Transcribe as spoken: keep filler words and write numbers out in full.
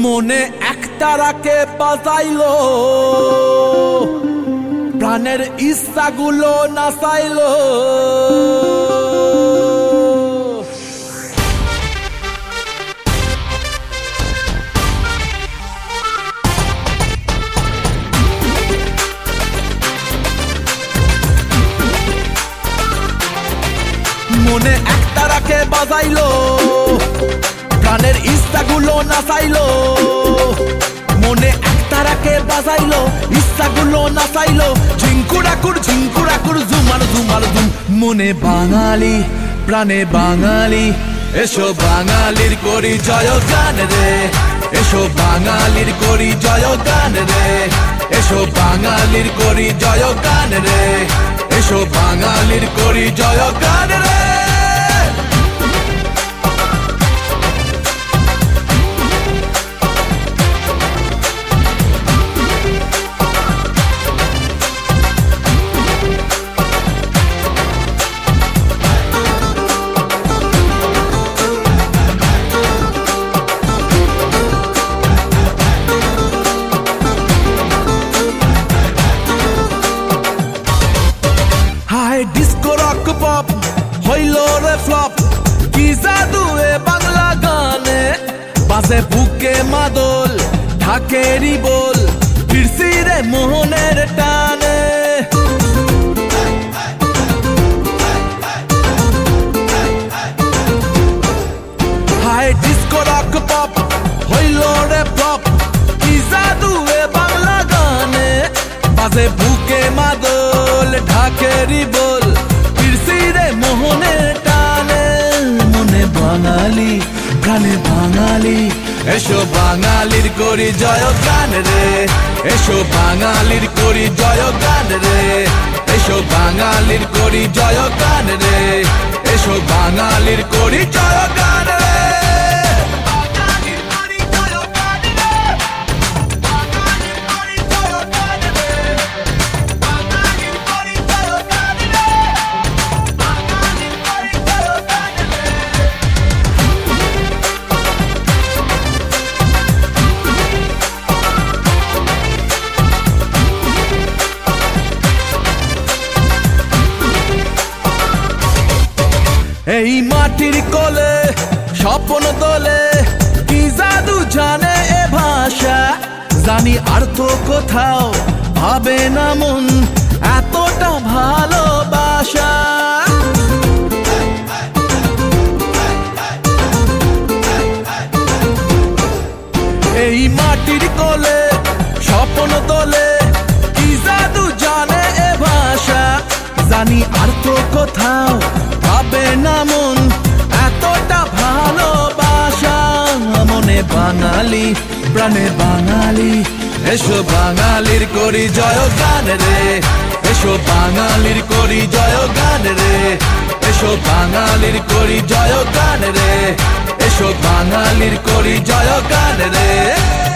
মনে একতারাকে বাজাইলো, প্রাণের ইচ্ছাগুলো নাচাইলো। মনে একতারাকে বাজাইলো, প্রাণের ইচ্ছাগুলো নাচাইলো। মনে একতারাকে বাজাইলো, ইচ্ছাগুলো নাচাইলো। ঝিঙ্কুরাকুর ঝিঙ্কুরাকুর ঝুমার ঝুমার ঝুম। মনে বাঙালি প্রাণে বাঙালি, এসো বাঙালির করি জয় গান রে। এসো বাঙালির করি জয় গান রে। এসো বাঙালির করি জয় গান রে। এসো বাঙালির করি জয় গান রে। ডিস্কো রক পপ হইল রে ফ্লপ, কি জাদু এ বাংলা গানে। বাজে বুকে মাদল ঢাকেরি বল, ফিরছি রে মোহনের টানে। হাই ডিস্কো রক পপ হইল রে ফ্লপ, কি জাদু এ বাংলা গানে। বাজে বুকে মাদল ঢাকেরি বল, ফিরছি রে মোহনের টানে। মনে বাঙালি প্রাণে বাঙালি, এসো বাঙালির করি জয় গান রে। এসো বাঙালির করি জয় গান রে। এসো বাঙালির করি জয় গান রে। এসো বাঙালির করি জয় গান রে। এই মাটির কোলে স্বপ্ন তোলে, কি জাদু জানে এ ভাষা। জানি আর তো কোথাও ভাবে না মন এতটা ভালোবাসা। এই মাটির কোলে স্বপ্ন তোলে, কি জাদু জানে এ ভাষা। জানি আর তো কোথাও ভাবে না মন এতটা ভালোবাসা। মনে বাঙালি প্রাণে বাঙালি, এসো বাঙালির করি জয় গান রে। এসো বাঙালির করি জয় গান রে। এসো বাঙালির করি জয় গান রে। এসো বাঙালির করি জয় গান রে।